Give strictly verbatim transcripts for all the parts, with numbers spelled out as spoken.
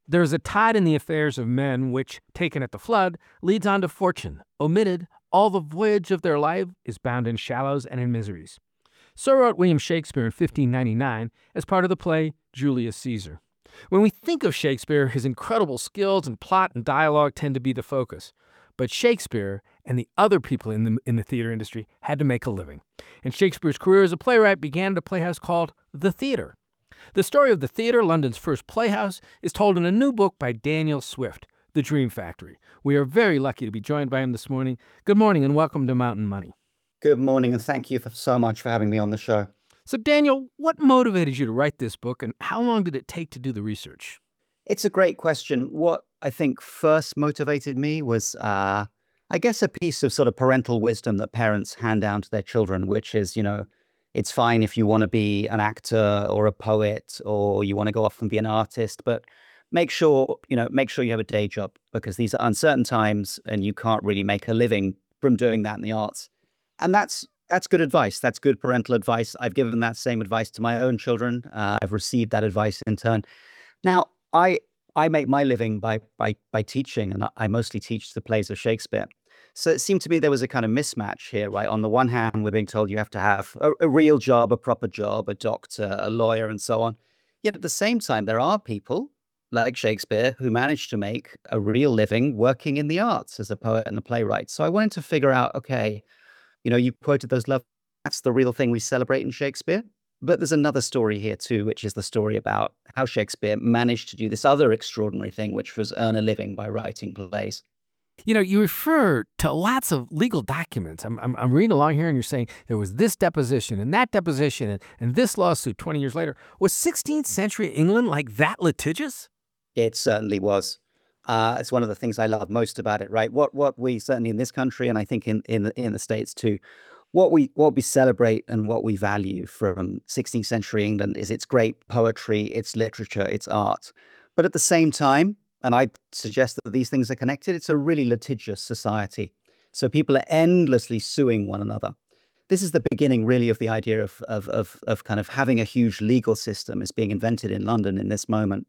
There is a tide in the affairs of men which, taken at the flood, leads on to fortune. Omitted, all the voyage of their life is bound in shallows and in miseries. So wrote William Shakespeare in fifteen ninety-nine as part of the play Julius Caesar. When we think of Shakespeare, his incredible skills in plot and dialogue tend to be the focus. But Shakespeare and the other people in the, in the theater industry had to make a living. And Shakespeare's career as a playwright began at a playhouse called The Theatre. The story of The Theatre, London's first playhouse, is told in a new book by Daniel Swift, The Dream Factory. We are very lucky to be joined by him this morning. Good morning and welcome to Mountain Money. Good morning, and thank you for so much for having me on the show. So, Daniel, what motivated you to write this book, and how long did it take to do the research? It's a great question. What I think first motivated me was, uh, I guess, a piece of sort of parental wisdom that parents hand down to their children, which is, you know, it's fine if you want to be an actor or a poet or you want to go off and be an artist, but make sure, you know, make sure you have a day job, because these are uncertain times and you can't really make a living from doing that in the arts. And that's that's good advice. That's good parental advice. I've given that same advice to my own children. Uh, I've received that advice in turn. Now, I I make my living by by by teaching, and I mostly teach the plays of Shakespeare. So it seemed to me there was a kind of mismatch here, right? On the one hand, we're being told you have to have a, a real job, a proper job, a doctor, a lawyer, and so on. Yet at the same time, there are people like Shakespeare who managed to make a real living working in the arts as a poet and a playwright. So I wanted to figure out, okay, you know, you quoted those love. That's the real thing we celebrate in Shakespeare. But there's another story here too, which is the story about how Shakespeare managed to do this other extraordinary thing, which was earn a living by writing plays. You know, you refer to lots of legal documents. I'm, I'm, I'm reading along here and you're saying there was this deposition and that deposition and, and this lawsuit twenty years later. Was sixteenth century England like that litigious? It certainly was. Uh, it's one of the things I love most about it, right? What what we certainly in this country, and I think in in the, in the States too, what we what we celebrate and what we value from sixteenth century England is its great poetry, its literature, its art. But at the same time, and I suggest that these things are connected, it's a really litigious society. So people are endlessly suing one another. This is the beginning, really, of the idea of of of, of kind of having a huge legal system is being invented in London in this moment.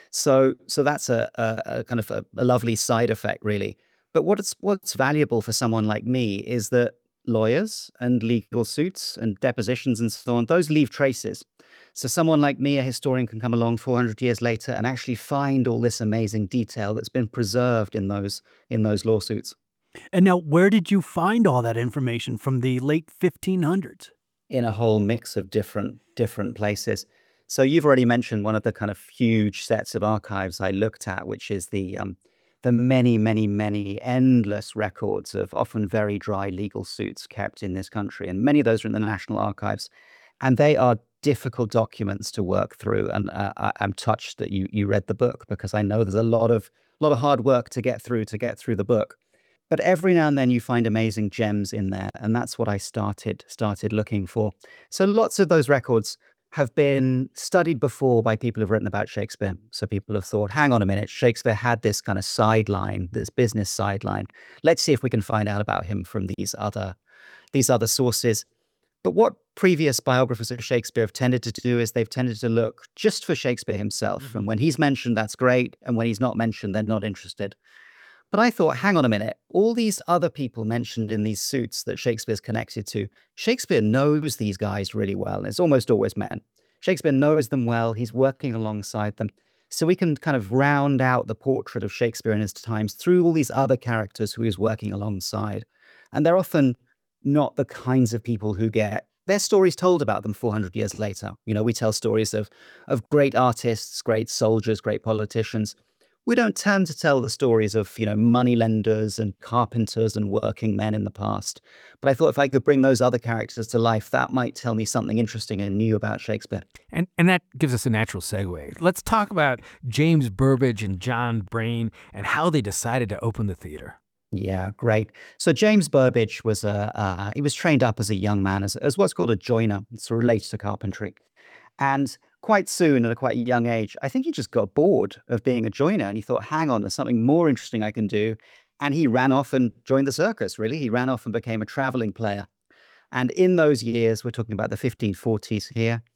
So so that's a, a, a kind of a, a lovely side effect, really. But what's what's valuable for someone like me is that lawyers and legal suits and depositions and so on, those leave traces. So someone like me, a historian, can come along four hundred years later and actually find all this amazing detail that's been preserved in those in those lawsuits. And now, where did you find all that information from the late fifteen hundreds? In a whole mix of different different places. So you've already mentioned one of the kind of huge sets of archives I looked at, which is the um, the many, many, many endless records of often very dry legal suits kept in this country. And many of those are in the National Archives. And they are difficult documents to work through. And uh, I, I'm touched that you you read the book, because I know there's a lot of lot of hard work to get through to get through the book. But every now and then you find amazing gems in there, and that's what I started started looking for. So lots of those records have been studied before by people who've written about Shakespeare. So people have thought, hang on a minute, Shakespeare had this kind of sideline, this business sideline. Let's see if we can find out about him from these other these other sources. But what previous biographers of Shakespeare have tended to do is they've tended to look just for Shakespeare himself. Mm-hmm. And when he's mentioned, that's great. And when he's not mentioned, they're not interested. But I thought, hang on a minute, all these other people mentioned in these suits that Shakespeare's connected to, Shakespeare knows these guys really well. And it's almost always men. Shakespeare knows them well. He's working alongside them. So we can kind of round out the portrait of Shakespeare in his times through all these other characters who he's working alongside. And they're often not the kinds of people who get their stories told about them four hundred years later. You know, we tell stories of, of great artists, great soldiers, great politicians. We don't tend to tell the stories of, you know, moneylenders and carpenters and working men in the past. But I thought if I could bring those other characters to life, that might tell me something interesting and new about Shakespeare. And and that gives us a natural segue. Let's talk about James Burbage and John Braine and how they decided to open the theater. Yeah, great. So James Burbage was a uh, he was trained up as a young man as, as what's called a joiner. It's related to carpentry. And quite soon, at a quite young age, I think he just got bored of being a joiner, and he thought, hang on, there's something more interesting I can do. And he ran off and joined the circus, really. He ran off and became a traveling player. And in those years, we're talking about the fifteen forties here,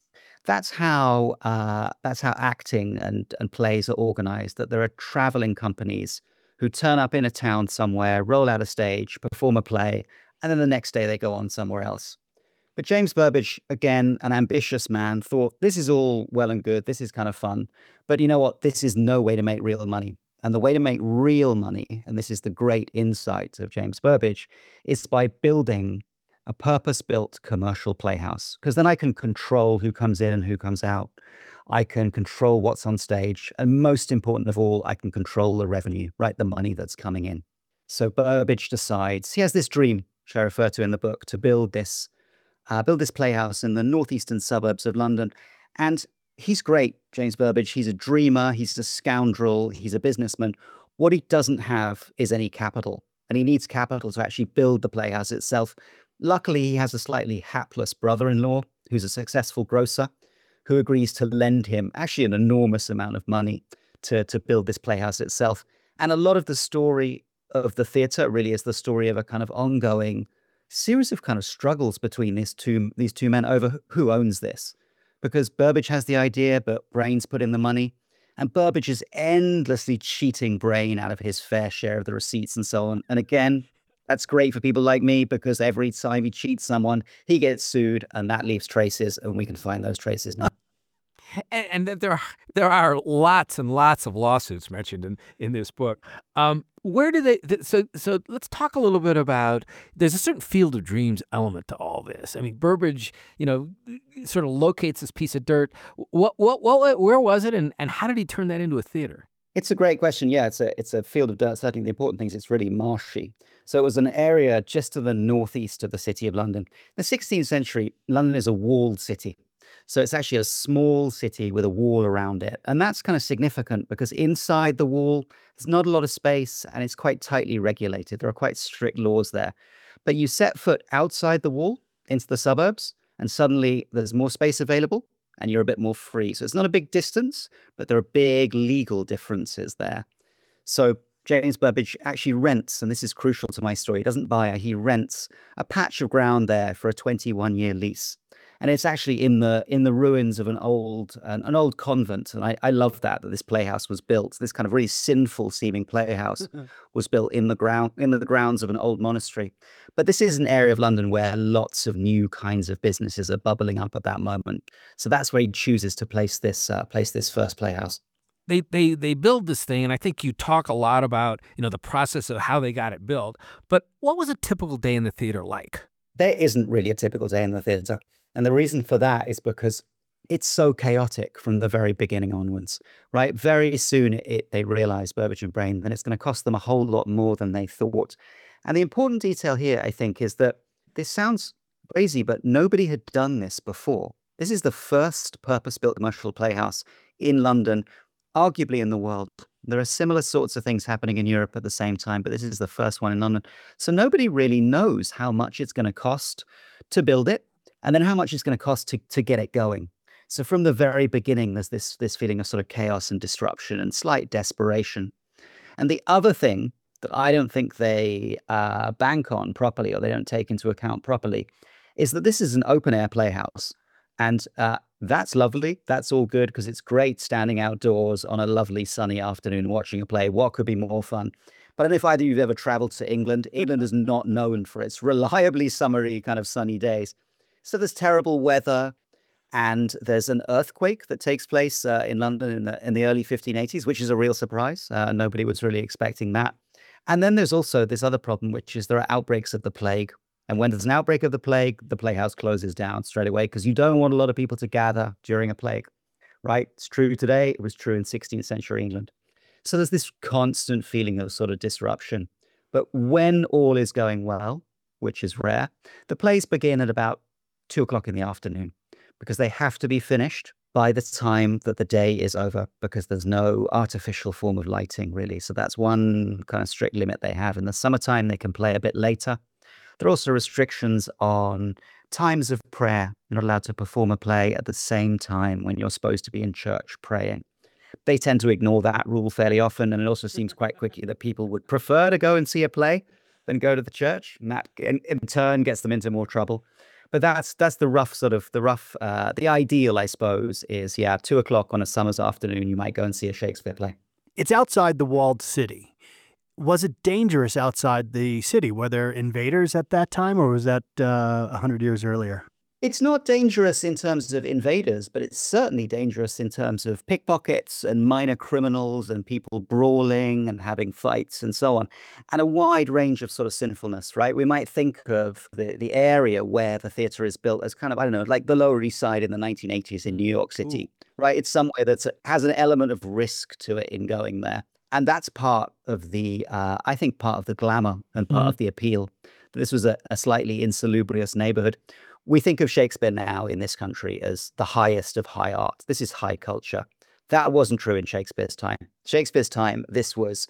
that's how uh, that's how acting and and plays are organized. That there are traveling companies who turn up in a town somewhere, roll out a stage, perform a play, and then the next day they go on somewhere else. But James Burbage, again, an ambitious man, thought this is all well and good. This is kind of fun. But you know what? This is no way to make real money. And the way to make real money, and this is the great insight of James Burbage, is by building a purpose built commercial playhouse. Because then I can control who comes in and who comes out. I can control what's on stage. And most important of all, I can control the revenue, right? The money that's coming in. So Burbage decides, he has this dream, which I refer to in the book, to build this uh, build this playhouse in the northeastern suburbs of London. And he's great, James Burbage. He's a dreamer. He's a scoundrel. He's a businessman. What he doesn't have is any capital. And he needs capital to actually build the playhouse itself. Luckily, he has a slightly hapless brother-in-law who's a successful grocer who agrees to lend him actually an enormous amount of money to, to build this playhouse itself. And a lot of the story of the theatre really is the story of a kind of ongoing series of kind of struggles between these two these two men over who owns this. Because Burbage has the idea, but Brain's put in the money. And Burbage is endlessly cheating Brain out of his fair share of the receipts and so on. And again, that's great for people like me because every time he cheats someone, he gets sued and that leaves traces and we can find those traces now. And, and that there are, there are lots and lots of lawsuits mentioned in, in this book. Um, where do they? Th- so so let's talk a little bit about. There's a certain field of dreams element to all this. I mean, Burbage, you know, sort of locates this piece of dirt. What what what? Where was it, and and how did he turn that into a theater? It's a great question. Yeah, it's a it's a field of dirt. Certainly, the important thing is it's really marshy. So it was an area just to the northeast of the city of London. In the sixteenth century, London is a walled city. So it's actually a small city with a wall around it. And that's kind of significant because inside the wall, there's not a lot of space and it's quite tightly regulated. There are quite strict laws there. But you set foot outside the wall into the suburbs, and suddenly there's more space available and you're a bit more free. So it's not a big distance, but there are big legal differences there. So James Burbage actually rents, and this is crucial to my story, he doesn't buy it, he rents a patch of ground there for a twenty-one year lease. And it's actually in the in the ruins of an old an, an old convent. And I, I love that that this playhouse was built. This kind of really sinful seeming playhouse was built in the ground in the grounds of an old monastery. But this is an area of London where lots of new kinds of businesses are bubbling up at that moment. So that's where he chooses to place this uh, place this first playhouse. They they they build this thing, and I think you talk a lot about, you know, the process of how they got it built. But what was a typical day in the theater like? There isn't really a typical day in the theatre. And the reason for that is because it's so chaotic from the very beginning onwards, right? Very soon it, they realize, Burbage and Brain, that it's going to cost them a whole lot more than they thought. And the important detail here, I think, is that this sounds crazy, but nobody had done this before. This is the first purpose-built commercial playhouse in London, arguably in the world. There are similar sorts of things happening in Europe at the same time, but this is the first one in London. So nobody really knows how much it's going to cost to build it, and then how much it's going to cost to, to get it going. So from the very beginning, there's this, this feeling of sort of chaos and disruption and slight desperation. And the other thing that I don't think they uh, bank on properly, or they don't take into account properly, is that this is an open air playhouse. And uh, that's lovely. That's all good because it's great standing outdoors on a lovely sunny afternoon watching a play. What could be more fun? But I don't know if either of you have ever traveled to England. England is not known for its reliably summery kind of sunny days. So there's terrible weather, and there's an earthquake that takes place uh, in London in the, in the early fifteen eighties, which is a real surprise. Uh, nobody was really expecting that. And then there's also this other problem, which is there are outbreaks of the plague. And when there's an outbreak of the plague, the playhouse closes down straight away because you don't want a lot of people to gather during a plague, right? It's true today. It was true in sixteenth century England. So there's this constant feeling of sort of disruption. But when all is going well, which is rare, the plays begin at about two o'clock in the afternoon because they have to be finished by the time that the day is over because there's no artificial form of lighting really. So that's one kind of strict limit they have. In the summertime, they can play a bit later. There are also restrictions on times of prayer. You're not allowed to perform a play at the same time when you're supposed to be in church praying. They tend to ignore that rule fairly often, and it also seems quite quickly that people would prefer to go and see a play than go to the church, and that in, in turn gets them into more trouble. But that's that's the rough sort of the rough uh, the ideal, I suppose, is yeah, two o'clock on a summer's afternoon, you might go and see a Shakespeare play. It's outside the walled city. Was it dangerous outside the city? Were there invaders at that time, or was that uh, a hundred years earlier? It's not dangerous in terms of invaders, but it's certainly dangerous in terms of pickpockets and minor criminals and people brawling and having fights and so on, and a wide range of sort of sinfulness, right? We might think of the, the area where the theater is built as kind of, I don't know, like the Lower East Side in the nineteen eighties in New York City, right? It's somewhere that has an element of risk to it in going there. And that's part of the, uh, I think, part of the glamour and part Mhm. of the appeal. This was a, a slightly insalubrious neighborhood. We think of Shakespeare now in this country as the highest of high art. This is high culture. That wasn't true in Shakespeare's time. Shakespeare's time, this was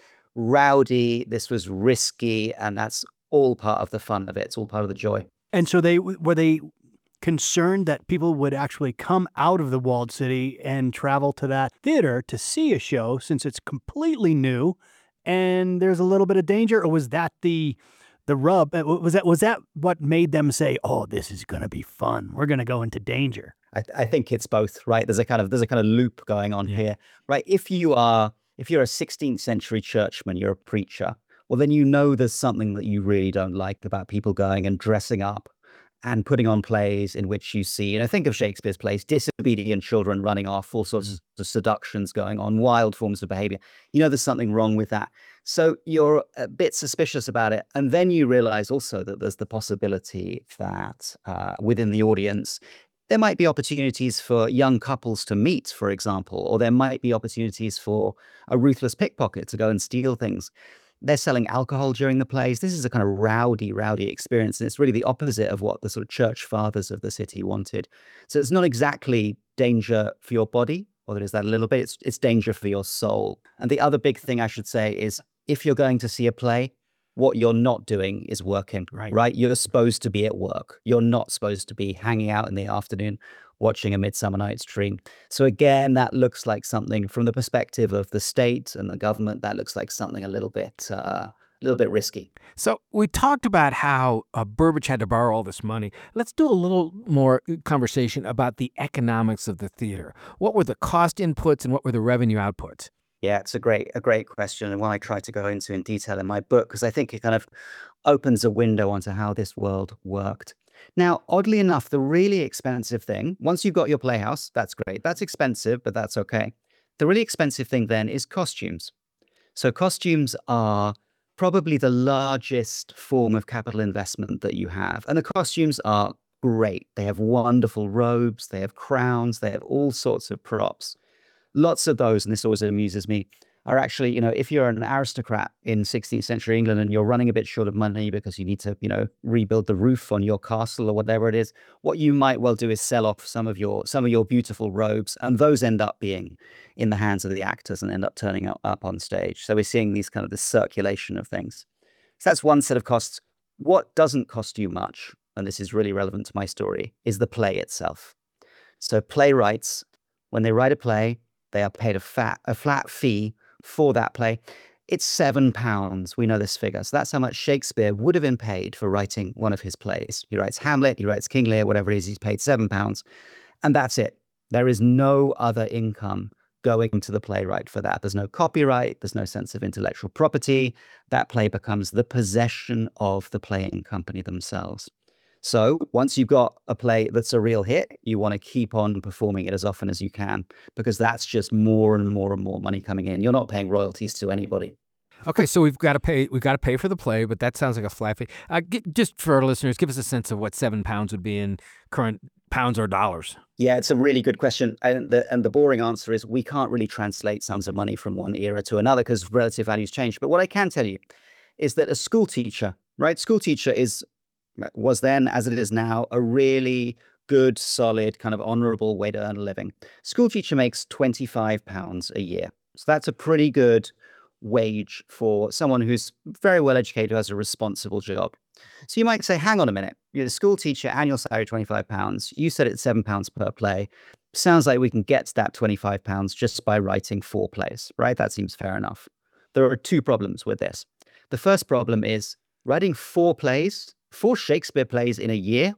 rowdy, this was risky, and that's all part of the fun of it. It's all part of the joy. And so they were they concerned that people would actually come out of the walled city and travel to that theater to see a show since it's completely new and there's a little bit of danger, or was that the the rub? Uh, Was that was that what made them say, "Oh, this is going to be fun. We're going to go into danger"? I, I think it's both, right? There's a kind of there's a kind of loop going on Yeah. here, right? If you are if you're a sixteenth century churchman, you're a preacher, well, then you know there's something that you really don't like about people going and dressing up and putting on plays in which you see, you know, think of Shakespeare's plays, disobedient children running off, all sorts of seductions going on, wild forms of behavior. You know, there's something wrong with that. So you're a bit suspicious about it. And then you realize also that there's the possibility that uh, within the audience, there might be opportunities for young couples to meet, for example, or there might be opportunities for a ruthless pickpocket to go and steal things. They're selling alcohol during the plays. This is a kind of rowdy, rowdy experience. And it's really the opposite of what the sort of church fathers of the city wanted. So it's not exactly danger for your body, although there's that a little bit. It's, it's danger for your soul. And the other big thing I should say is if you're going to see a play, what you're not doing is working, Right. right? You're supposed to be at work. You're not supposed to be hanging out in the afternoon watching A Midsummer Night's Dream. So again, that looks like something from the perspective of the state and the government, that looks like something a little bit, uh, a little bit risky. So we talked about how uh, Burbage had to borrow all this money. Let's do a little more conversation about the economics of the theater. What were the cost inputs and what were the revenue outputs? Yeah, it's a great, a great question, and one I try to go into in detail in my book because I think it kind of opens a window onto how this world worked. Now, oddly enough, the really expensive thing, once you've got your playhouse, that's great. That's expensive, but that's okay. The really expensive thing then is costumes. So costumes are probably the largest form of capital investment that you have. And the costumes are great. They have wonderful robes, they have crowns, they have all sorts of props. Lots of those, and this always amuses me, are actually, you know, if you're an aristocrat in sixteenth century England and you're running a bit short of money because you need to, you know, rebuild the roof on your castle or whatever it is, what you might well do is sell off some of your some of your beautiful robes, and those end up being in the hands of the actors and end up turning up, up on stage. So we're seeing these kind of this circulation of things. So that's one set of costs. What doesn't cost you much, and this is really relevant to my story, is the play itself. So playwrights, when they write a play, they are paid a fat a flat fee for that play. It's seven pounds. We know this figure. So that's how much Shakespeare would have been paid for writing one of his plays. He writes Hamlet, he writes King Lear, whatever it is, he's paid seven pounds. And that's it. There is no other income going to the playwright for that. There's no copyright, there's no sense of intellectual property. That play becomes the possession of the playing company themselves. So once you've got a play that's a real hit, you want to keep on performing it as often as you can, because that's just more and more and more money coming in. You're not paying royalties to anybody. Okay, so we've got to pay. We've got to pay for the play, but that sounds like a flat fee. Uh, g- just for our listeners, give us a sense of what seven pounds would be in current pounds or dollars. Yeah, it's a really good question. And the, and the boring answer is we can't really translate sums of money from one era to another because relative values change. But what I can tell you is that a school teacher, right? School teacher is was then, as it is now, a really good, solid, kind of honorable way to earn a living. School teacher makes twenty-five pounds a year. So that's a pretty good wage for someone who's very well educated, who has a responsible job. So you might say, hang on a minute, you're a school teacher, annual salary twenty-five pounds. You said it's seven pounds per play. Sounds like we can get to that twenty-five pounds just by writing four plays, right? That seems fair enough. There are two problems with this. The first problem is writing four plays, four Shakespeare plays in a year. Wow.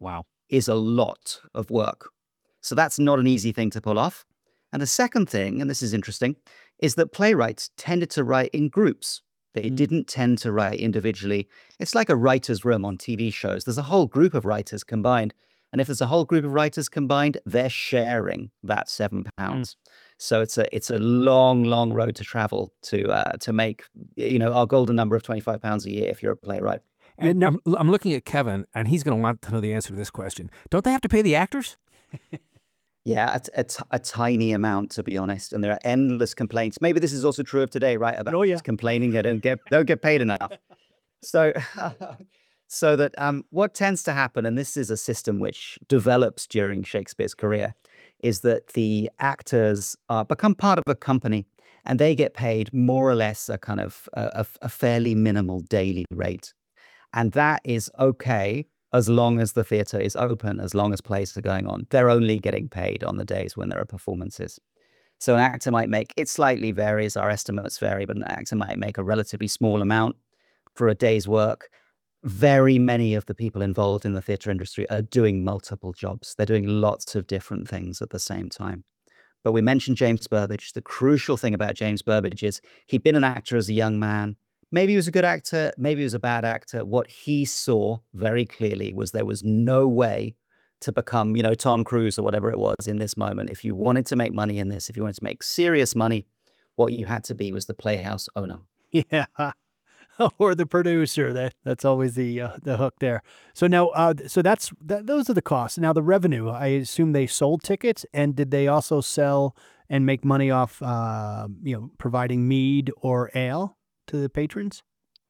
is a lot of work. So that's not an easy thing to pull off. And the second thing, and this is interesting, is that playwrights tended to write in groups. They Mm. didn't tend to write individually. It's like a writer's room on T V shows. There's a whole group of writers combined. And if there's a whole group of writers combined, they're sharing that seven pounds. So it's a it's a long, long road to travel to uh, to make, you know, our golden number of twenty-five pounds a year if you're a playwright. And I'm, I'm looking at Kevin, and he's going to want to know the answer to this question. Don't they have to pay the actors? Yeah, a, t- a, t- a tiny amount, to be honest. And there are endless complaints. Maybe this is also true of today, right? About Oh, yeah. complaining they don't get don't get paid enough. So, so that um, what tends to happen, and this is a system which develops during Shakespeare's career, is that the actors uh, become part of a company, and they get paid more or less a kind of a, a, a fairly minimal daily rate, and that is okay as long as the theatre is open, as long as plays are going on. They're only getting paid on the days when there are performances. So an actor might make, it slightly varies, our estimates vary, but an actor might make a relatively small amount for a day's work. Very many of the people involved in the theatre industry are doing multiple jobs. They're doing lots of different things at the same time. But we mentioned James Burbage. The crucial thing about James Burbage is he'd been an actor as a young man. Maybe he was a good actor, maybe he was a bad actor. What he saw very clearly was there was no way to become, you know, Tom Cruise or whatever it was in this moment. If you wanted to make money in this, if you wanted to make serious money, what you had to be was the playhouse owner. Yeah. Or the producer. That that's always the uh, the hook there. So now, uh, so that's that, those are the costs. Now the revenue. I assume they sold tickets, and did they also sell and make money off, uh, you know, providing mead or ale to the patrons?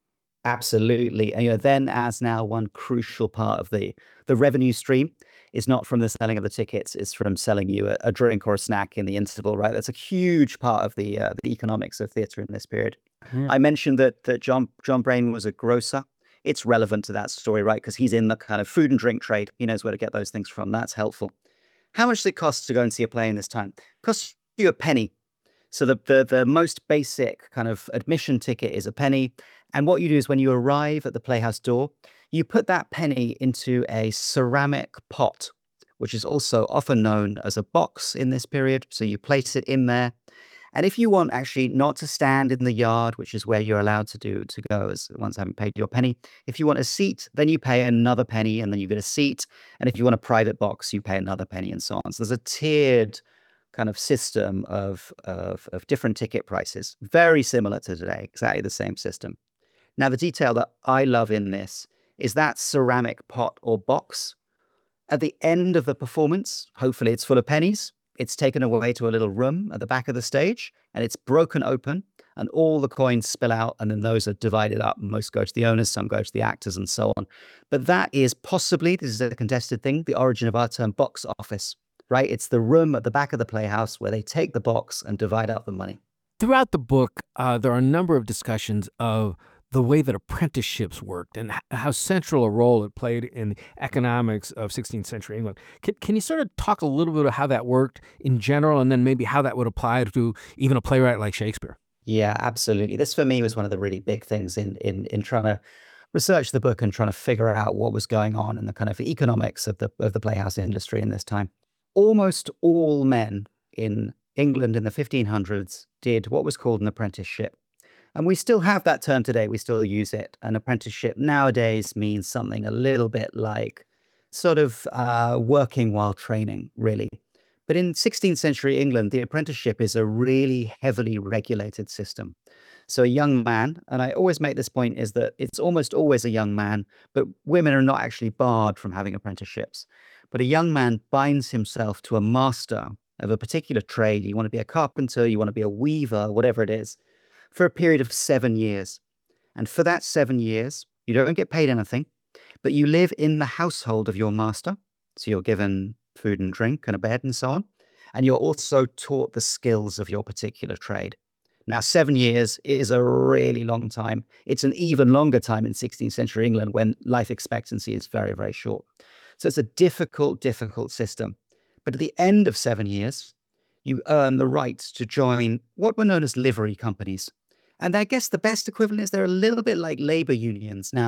Absolutely. And you know, then as now one crucial part of the the revenue stream is not from the selling of the tickets, it's from selling you a, a drink or a snack in the interval, right? That's a huge part of the uh, the economics of theatre in this period. Yeah. I mentioned that that John John Brain was a grocer. It's relevant to that story, right? Because he's in the kind of food and drink trade. He knows where to get those things from. That's helpful. How much does it cost to go and see a play in this time? It costs you a penny. So the, the the most basic kind of admission ticket is a penny. And what you do is when you arrive at the playhouse door, you put that penny into a ceramic pot, which is also often known as a box in this period. So you place it in there. And if you want actually not to stand in the yard, which is where you're allowed to do to go as once having paid your penny, if you want a seat, then you pay another penny and then you get a seat. And if you want a private box, you pay another penny and so on. So there's a tiered kind of system of, of, of different ticket prices, very similar to today, exactly the same system. Now, the detail that I love in this is that ceramic pot or box. At the end of the performance, hopefully it's full of pennies. It's taken away to a little room at the back of the stage, and it's broken open, and all the coins spill out, and then those are divided up. Most go to the owners, some go to the actors, and so on. But that is possibly, this is a contested thing, the origin of our term box office, right? It's the room at the back of the playhouse where they take the box and divide up the money. Throughout the book, uh, there are a number of discussions of the way that apprenticeships worked and h- how central a role it played in the economics of sixteenth century England. Can, can you sort of talk a little bit of how that worked in general, and then maybe how that would apply to even a playwright like Shakespeare? Yeah, absolutely. This for me was one of the really big things in in in trying to research the book and trying to figure out what was going on in the kind of economics of the of the playhouse industry in this time. Almost all men in England in the fifteen hundreds did what was called an apprenticeship. And we still have that term today. We still use it. An apprenticeship nowadays means something a little bit like sort of uh, working while training, really. But in sixteenth century England, the apprenticeship is a really heavily regulated system. So a young man, and I always make this point, is that it's almost always a young man, but women are not actually barred from having apprenticeships. But a young man binds himself to a master of a particular trade. You want to be a carpenter, you want to be a weaver, whatever it is, for a period of seven years. And for that seven years, you don't get paid anything, but you live in the household of your master. So you're given food and drink and a bed and so on. And you're also taught the skills of your particular trade. Now, seven years is a really long time. It's an even longer time in sixteenth century England when life expectancy is very, very short. So it's a difficult, difficult system. But at the end of seven years, you earn the right to join what were known as livery companies. And I guess the best equivalent is they're a little bit like labor unions now.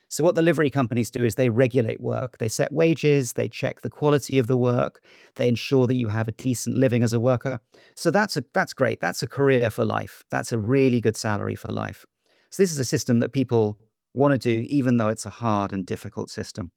So what the livery companies do is they regulate work. They set wages, they check the quality of the work, they ensure that you have a decent living as a worker. So that's a that's great. That's a career for life. That's a really good salary for life. So this is a system that people want to do, even though it's a hard and difficult system.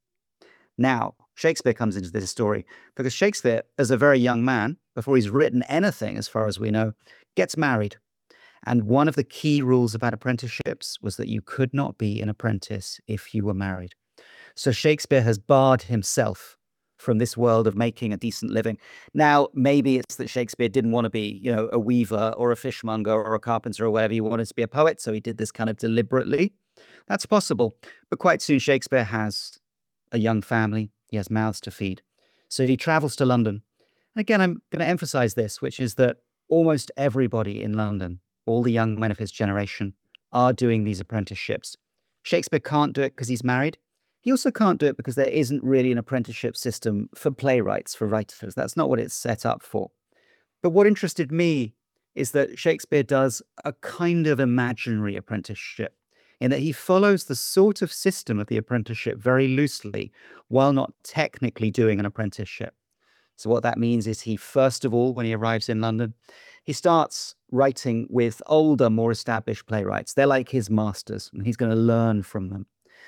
Now, Shakespeare comes into this story because Shakespeare, as a very young man, before he's written anything, as far as we know, gets married. And one of the key rules about apprenticeships was that you could not be an apprentice if you were married. So Shakespeare has barred himself from this world of making a decent living. Now, maybe it's that Shakespeare didn't want to be, you know, a weaver or a fishmonger or a carpenter or whatever. He wanted to be a poet, so he did this kind of deliberately. That's possible. But quite soon, Shakespeare has a young family. He has mouths to feed. So he travels to London. And again, I'm going to emphasize this, which is that almost everybody in London, all the young men of his generation, are doing these apprenticeships. Shakespeare can't do it because he's married. He also can't do it because there isn't really an apprenticeship system for playwrights, for writers. That's not what it's set up for. But what interested me is that Shakespeare does a kind of imaginary apprenticeship, in that he follows the sort of system of the apprenticeship very loosely, while not technically doing an apprenticeship. So what that means is he, first of all, when he arrives in London, he starts writing with older, more established playwrights. They're like his masters, and he's going to learn from them.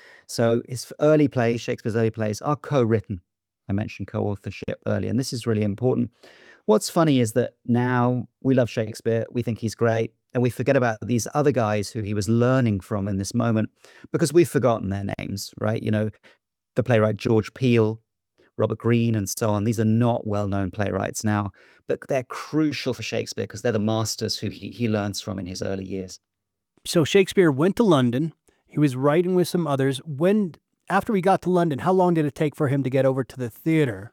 So his early plays, Shakespeare's early plays, are co-written. I mentioned co-authorship earlier, and this is really important. What's funny is that now we love Shakespeare, we think he's great, and we forget about these other guys who he was learning from in this moment because we've forgotten their names, right? You know, the playwright George Peele, Robert Greene, and so on. These are not well-known playwrights now, but they're crucial for Shakespeare because they're the masters who he, he learns from in his early years. So Shakespeare went to London. He was writing with some others. When, after he got to London, how long did it take for him to get over to the theater?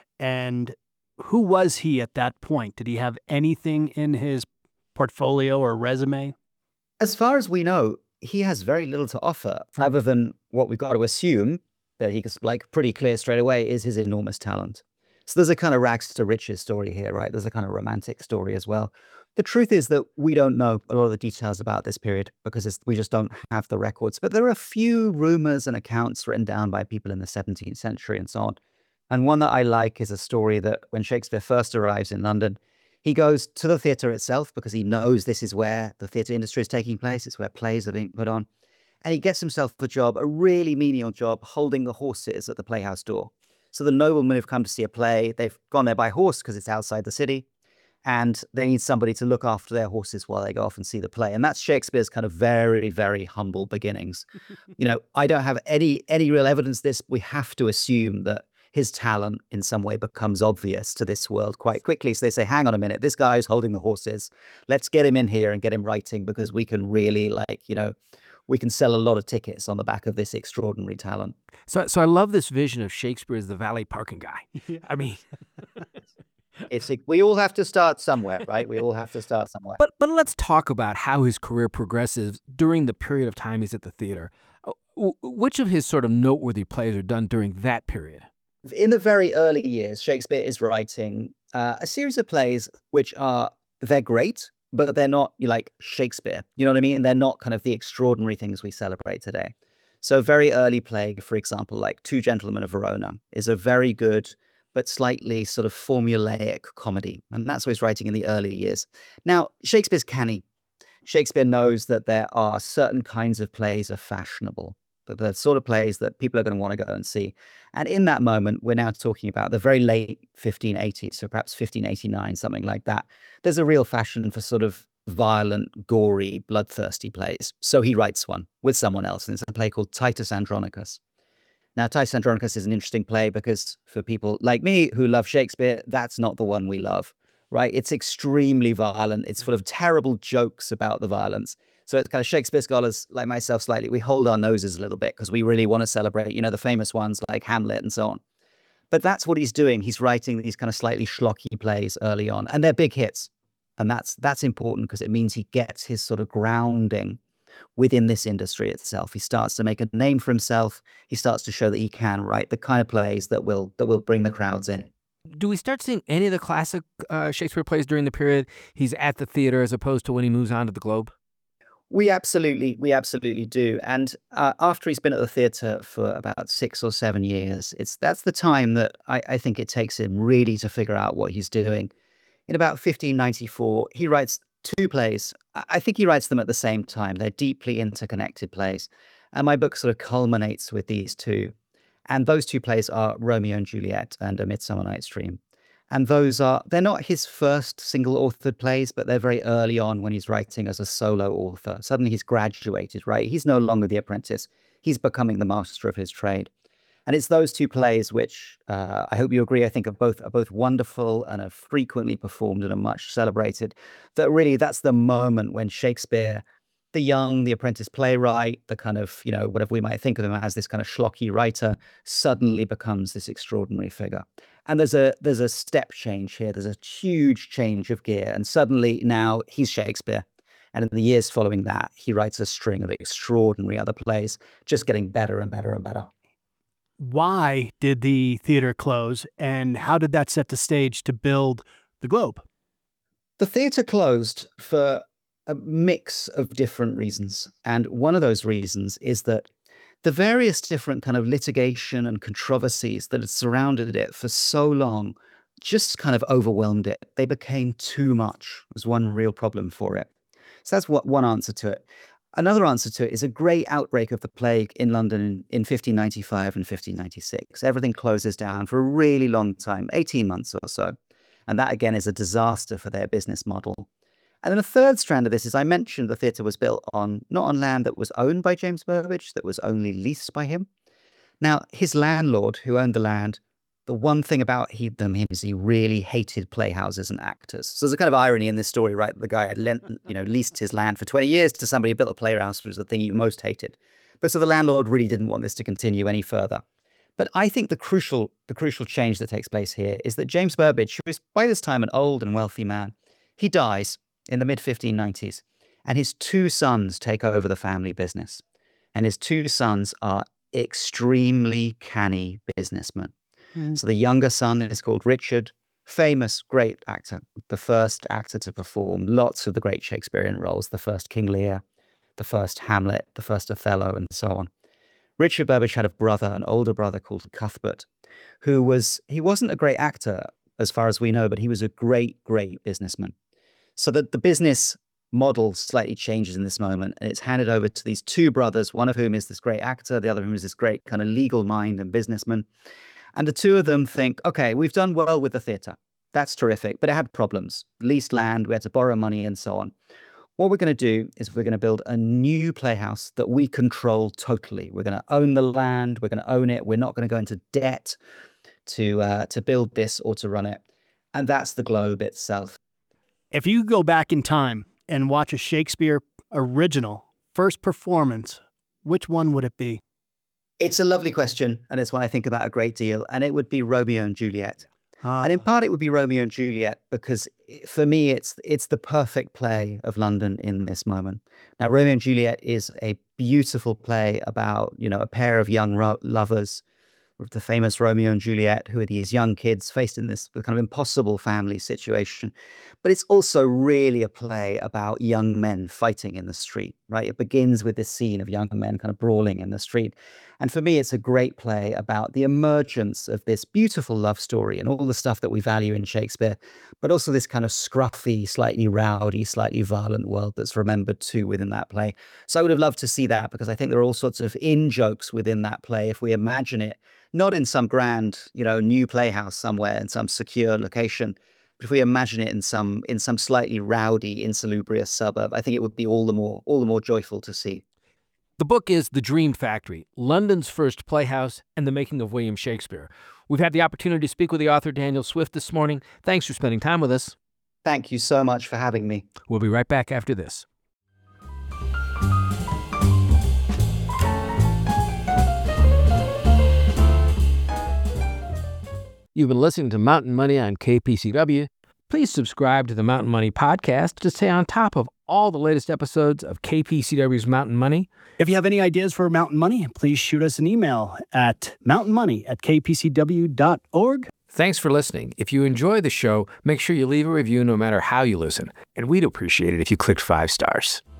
And who was he at that point? Did he have anything in his portfolio or resume? As far as we know, he has very little to offer, other than what we've got to assume that he's like pretty clear straight away is his enormous talent. So there's a kind of rags to riches story here, right? There's a kind of romantic story as well. The truth is that we don't know a lot of the details about this period because it's, we just don't have the records. But there are a few rumors and accounts written down by people in the seventeenth century and so on. And one that I like is a story that when Shakespeare first arrives in London, he goes to the theatre itself because he knows this is where the theatre industry is taking place. It's where plays are being put on. And he gets himself a job, a really menial job, holding the horses at the playhouse door. So the noblemen have come to see a play. They've gone there by horse because it's outside the city. And they need somebody to look after their horses while they go off and see the play. And that's Shakespeare's kind of very, very humble beginnings. You know, I don't have any any real evidence of this. We have to assume that his talent in some way becomes obvious to this world quite quickly. So they say, hang on a minute, this guy is holding the horses. Let's get him in here and get him writing because we can really like, you know, we can sell a lot of tickets on the back of this extraordinary talent. So, so I love this vision of Shakespeare as the valet parking guy. Yeah. I mean, It's like, we all have to start somewhere, right? We all have to start somewhere. but but let's talk about how his career progresses during the period of time he's at the theater. Uh, w- Which of his sort of noteworthy plays are done during that period? In the very early years, Shakespeare is writing uh, a series of plays which are, they're great, but they're not like Shakespeare. You know what I mean? They're not kind of the extraordinary things we celebrate today. So very early play, for example, like Two Gentlemen of Verona is a very good but slightly sort of formulaic comedy. And that's what he's writing in the early years. Now, Shakespeare's canny. Shakespeare knows that there are certain kinds of plays are fashionable, that the sort of plays that people are going to want to go and see. And in that moment, we're now talking about the very late fifteen eighties, so perhaps fifteen eighty-nine, something like that. There's a real fashion for sort of violent, gory, bloodthirsty plays. So he writes one with someone else, and it's a play called Titus Andronicus. Now, Titus Andronicus is an interesting play because for people like me who love Shakespeare, that's not the one we love, right? It's extremely violent. It's full of terrible jokes about the violence. So it's kind of Shakespeare scholars like myself slightly, we hold our noses a little bit because we really want to celebrate, you know, the famous ones like Hamlet and so on. But that's what he's doing. He's writing these kind of slightly schlocky plays early on, and they're big hits. And that's that's important because it means he gets his sort of grounding within this industry itself. He starts to make a name for himself. He starts to show that he can write the kind of plays that will that will bring the crowds in. Do we start seeing any of the classic uh, Shakespeare plays during the period he's at the theater as opposed to when he moves on to the Globe? We absolutely, we absolutely do. And uh, after he's been at the theatre for about six or seven years, it's that's the time that I, I think it takes him really to figure out what he's doing. In about fifteen ninety-four, he writes two plays. I I think he writes them at the same time. They're deeply interconnected plays. And my book sort of culminates with these two. And those two plays are Romeo and Juliet and A Midsummer Night's Dream. And those are, they're not his first single authored plays, but they're very early on when he's writing as a solo author. Suddenly he's graduated, right? He's no longer the apprentice. He's becoming the master of his trade. And it's those two plays which uh, I hope you agree, I think are both are both wonderful and are frequently performed and are much celebrated. That really, that's the moment when Shakespeare, the young, the apprentice playwright, the kind of, you know, whatever we might think of him as, this kind of schlocky writer, suddenly becomes this extraordinary figure. And there's a there's a step change here. There's a huge change of gear. And suddenly now he's Shakespeare. And in the years following that, he writes a string of extraordinary other plays, just getting better and better and better. Why did the theater close, and how did that set the stage to build the Globe? The theatre closed for a mix of different reasons. And one of those reasons is that the various different kind of litigation and controversies that had surrounded it for so long just kind of overwhelmed it. They became too much, was one real problem for it. So that's what one answer to it. Another answer to it is a great outbreak of the plague in London in, in fifteen ninety-five and fifteen ninety-six. Everything closes down for a really long time, eighteen months or so. And that, again, is a disaster for their business model. And then a third strand of this is I mentioned the theatre was built on, not on land that was owned by James Burbage, that was only leased by him. Now, his landlord, who owned the land, the one thing about he, them is he really hated playhouses and actors. So there's a kind of irony in this story, right? The guy had lent, you know, leased his land for twenty years to somebody who built a playhouse, which was the thing he most hated. But so the landlord really didn't want this to continue any further. But I think the crucial, the crucial change that takes place here is that James Burbage, who is by this time an old and wealthy man, he dies in the mid fifteen nineties, and his two sons take over the family business. And his two sons are extremely canny businessmen. Mm. So the younger son is called Richard, famous, great actor, the first actor to perform lots of the great Shakespearean roles, the first King Lear, the first Hamlet, the first Othello, and so on. Richard Burbage had a brother, an older brother called Cuthbert, who was, he wasn't a great actor as far as we know, but he was a great, great businessman. So that the business model slightly changes in this moment, and it's handed over to these two brothers, one of whom is this great actor, the other of whom is this great kind of legal mind and businessman. And the two of them think, okay, we've done well with the theatre. That's terrific, but it had problems. Leased land, we had to borrow money and so on. What we're going to do is we're going to build a new playhouse that we control totally. We're going to own the land. We're going to own it. We're not going to go into debt to uh, to build this or to run it. And that's the Globe itself. If you go back in time and watch a Shakespeare original first performance, which one would it be? It's a lovely question, and it's one I think about a great deal, and it would be Romeo and Juliet. Ah. And in part, it would be Romeo and Juliet because for me, it's it's the perfect play of London in this moment. Now, Romeo and Juliet is a beautiful play about, you know, a pair of young ro- lovers, the famous Romeo and Juliet, who are these young kids faced in this kind of impossible family situation. But it's also really a play about young men fighting in the street, right? It begins with this scene of young men kind of brawling in the street. And for me, it's a great play about the emergence of this beautiful love story and all the stuff that we value in Shakespeare, but also this kind of scruffy, slightly rowdy, slightly violent world that's remembered too within that play. So I would have loved to see that because I think there are all sorts of in-jokes within that play if we imagine it not in some grand, you know, new playhouse somewhere in some secure location, but if we imagine it in some in some slightly rowdy, insalubrious suburb, I think it would be all the more all the more joyful to see. The book is The Dream Factory, London's first playhouse and the making of William Shakespeare. We've had the opportunity to speak with the author Daniel Swift this morning. Thanks for spending time with us. Thank you so much for having me. We'll be right back after this. You've been listening to Mountain Money on K P C W. Please subscribe to the Mountain Money podcast to stay on top of all the latest episodes of K P C W's Mountain Money. If you have any ideas for Mountain Money, please shoot us an email at mountain money at k p c w dot org. Thanks for listening. If you enjoy the show, make sure you leave a review no matter how you listen. And we'd appreciate it if you clicked five stars.